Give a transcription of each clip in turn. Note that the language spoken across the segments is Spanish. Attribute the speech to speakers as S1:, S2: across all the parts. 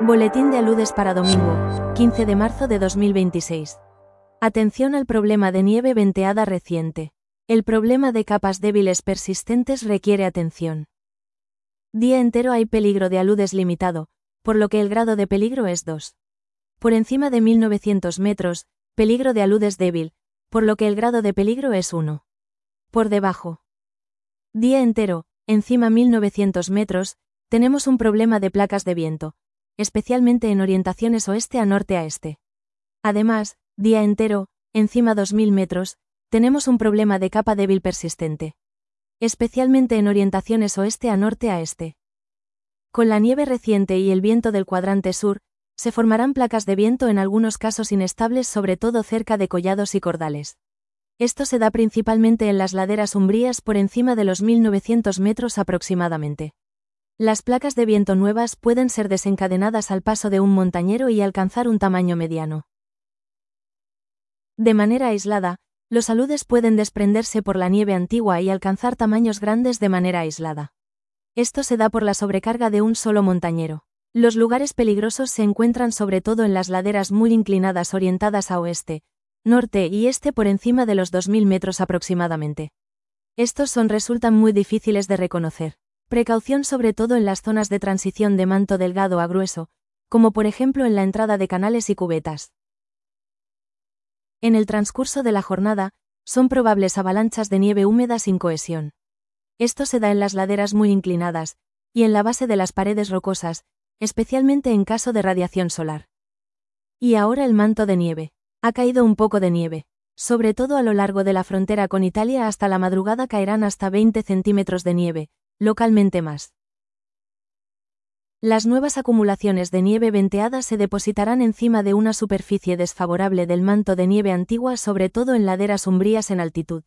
S1: Boletín de aludes para domingo, 15 de marzo de 2026. Atención al problema de nieve venteada reciente. El problema de capas débiles persistentes requiere atención. Día entero hay peligro de aludes limitado, por lo que el grado de peligro es 2. Por encima de 1900 metros, peligro de aludes débil, por lo que el grado de peligro es 1. Por debajo. Día entero, encima 1900 metros, tenemos un problema de placas de viento, especialmente en orientaciones oeste a norte a este. Además, día entero, encima 2000 metros, tenemos un problema de capa débil persistente, especialmente en orientaciones oeste a norte a este. Con la nieve reciente y el viento del cuadrante sur, se formarán placas de viento en algunos casos inestables, sobre todo cerca de collados y cordales. Esto se da principalmente en las laderas umbrías por encima de los 1900 metros aproximadamente. Las placas de viento nuevas pueden ser desencadenadas al paso de un montañero y alcanzar un tamaño mediano. De manera aislada, los aludes pueden desprenderse por la nieve antigua y alcanzar tamaños grandes de manera aislada. Esto se da por la sobrecarga de un solo montañero. Los lugares peligrosos se encuentran sobre todo en las laderas muy inclinadas orientadas a oeste, norte y este por encima de los 2000 metros aproximadamente. Estos resultan muy difíciles de reconocer. Precaución sobre todo en las zonas de transición de manto delgado a grueso, como por ejemplo en la entrada de canales y cubetas. En el transcurso de la jornada, son probables avalanchas de nieve húmeda sin cohesión. Esto se da en las laderas muy inclinadas, y en la base de las paredes rocosas, especialmente en caso de radiación solar. Y ahora el manto de nieve. Ha caído un poco de nieve, sobre todo a lo largo de la frontera con Italia. Hasta la madrugada caerán hasta 20 centímetros de nieve, localmente más. Las nuevas acumulaciones de nieve venteada se depositarán encima de una superficie desfavorable del manto de nieve antigua, sobre todo en laderas umbrías en altitud.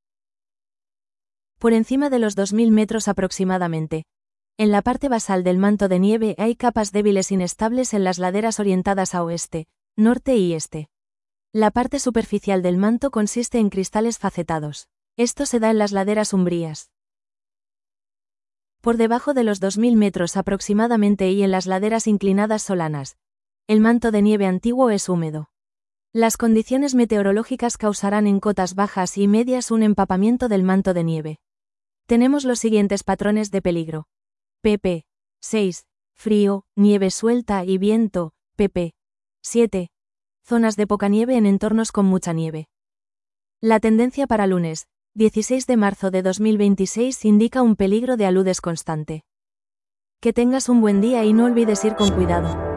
S1: Por encima de los 2000 metros aproximadamente, en la parte basal del manto de nieve hay capas débiles inestables en las laderas orientadas a oeste, norte y este. La parte superficial del manto consiste en cristales facetados. Esto se da en las laderas umbrías. Por debajo de los 2000 metros aproximadamente y en las laderas inclinadas solanas, el manto de nieve antiguo es húmedo. Las condiciones meteorológicas causarán en cotas bajas y medias un empapamiento del manto de nieve. Tenemos los siguientes patrones de peligro. pp. 6. Frío, nieve suelta y viento. pp. 7. Zonas de poca nieve en entornos con mucha nieve. La tendencia para lunes, 16 de marzo de 2026 indica un peligro de aludes constante. Que tengas un buen día y no olvides ir con cuidado.